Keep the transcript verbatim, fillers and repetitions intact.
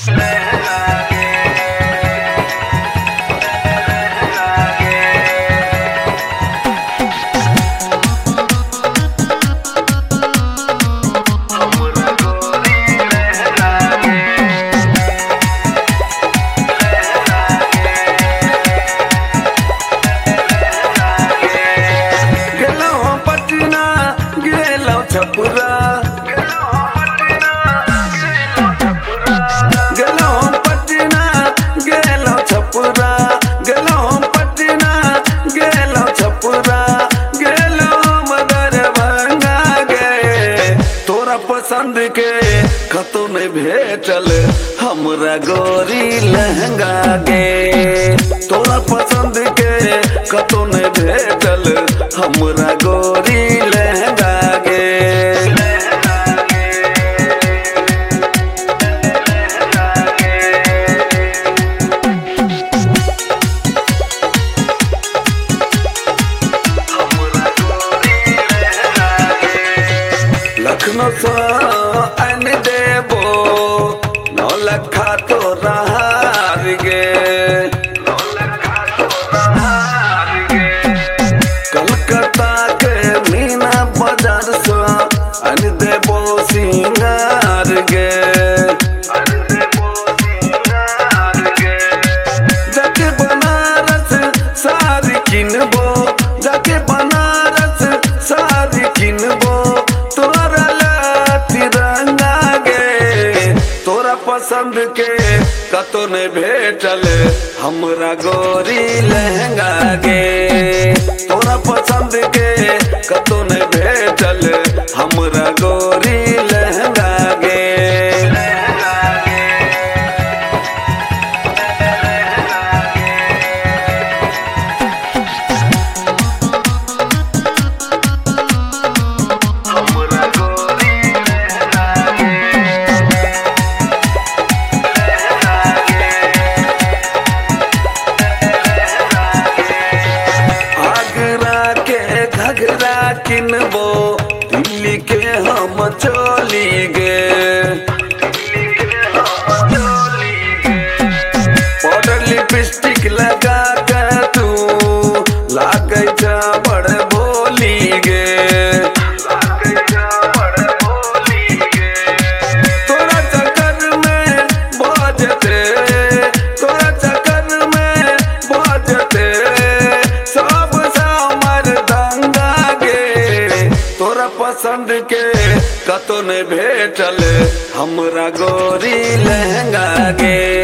छपुरा गेलो पटना गेलो छपुरा गेलो पटना गेलो छपुरा गेलो दरभंगा गे तोरा पसंद के कतो नहीं भेटल हमरा गोरी लहंगा गे तोरा पसंद के कतो नहीं भेटल हमरा गोरी लहंगा गे लखनऊ से अन देबो नौ लखा तो रहार गे कलकत्ता के मीना बाजार से अन देबो सिंगार गे जाके बनारस सारी किनबो जाके बनारस सारी किनबो पसंद के कतो ने भेटल हमरा गोरी लहंगा गे तोरा पसंद के कतो ने भेटल हमरा गोरी लहंगा गे घघरा किनबो दिल्ली के हम चोली गे पाउडर लिपस्टिक लगा के तू लागे जा बड़ भोली गे तोरा चक्कर में बजते तोरा चक्कर में बजते सब सामर दंगा गे तोरा पसंद के कतो ने भेटल हमरा गोरी लहंगा गे